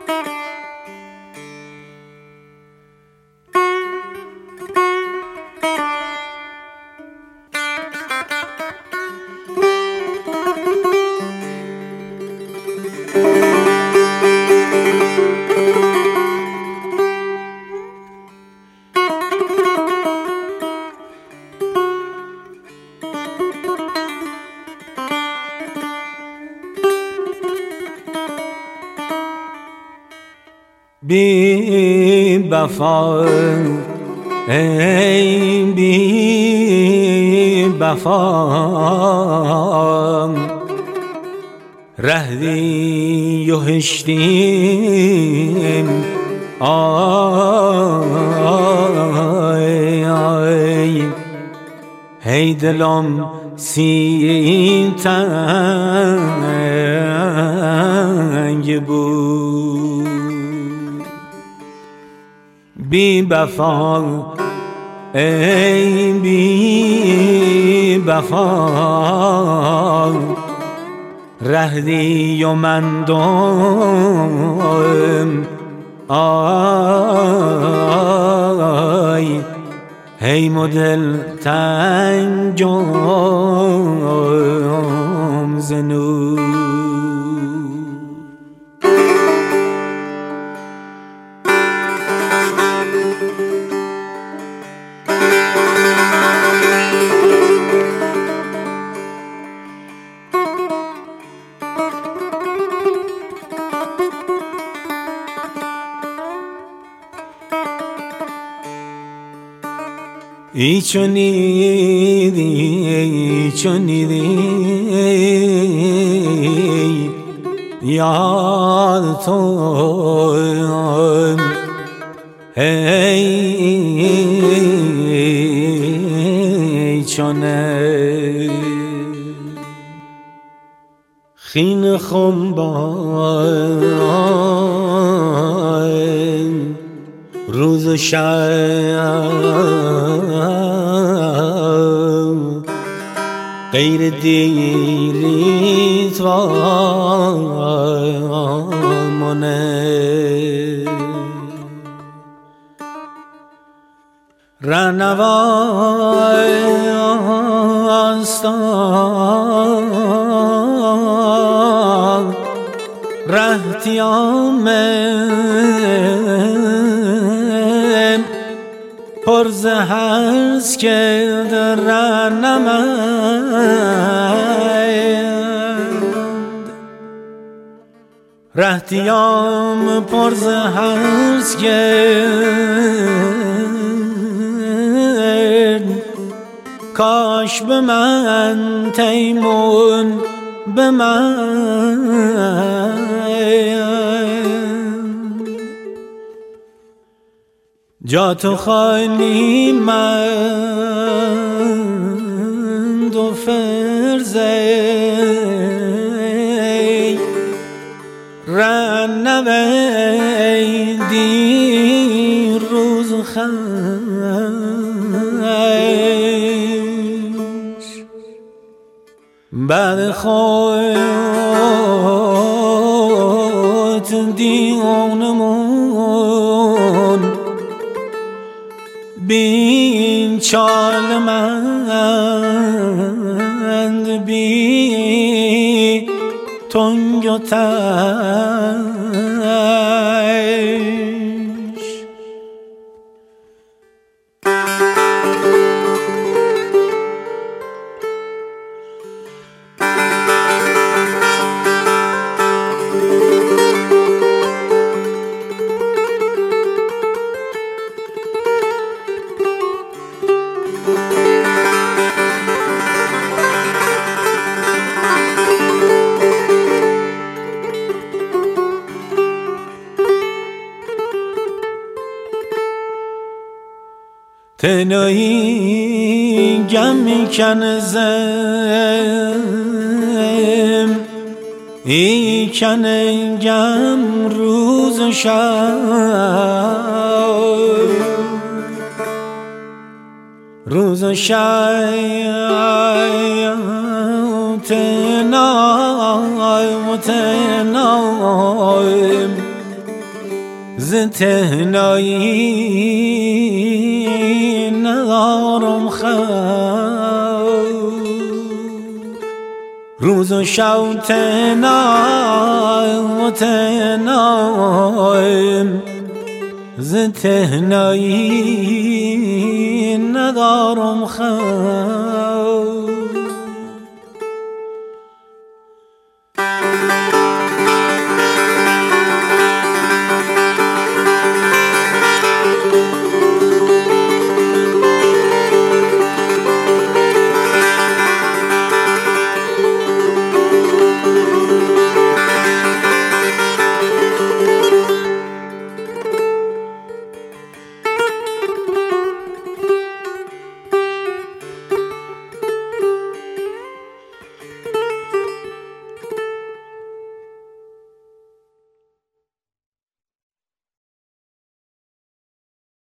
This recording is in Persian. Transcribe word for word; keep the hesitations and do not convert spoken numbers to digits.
بی وفا ای بی وفا رهدی و هشتیم آی آی هی دلم سی تنگ بود بی وفا ای بی وفا رهدی و من دوم آی هی مدل تنجم زنو ای چونیدی ای چونیدی یاد تو ای چونه خین خم با روز و شب غیر دیریت وامونه رنواستان رهتیامم پرز هست که درنمند رهتیام پرز هست که کاش به من تیمون به من جا تو خالی من دو فرزه رنوی دی روز خش بعد خود دیونمون بین چال مند بی تنگ و تش تنهایی گم میکنه زم ای کنه گم روز و شب روز و شب تنای و تنای ز تهنایی ندارم خود، روز و شب تنهای و تنهایم، ز تهنایی ندارم خود.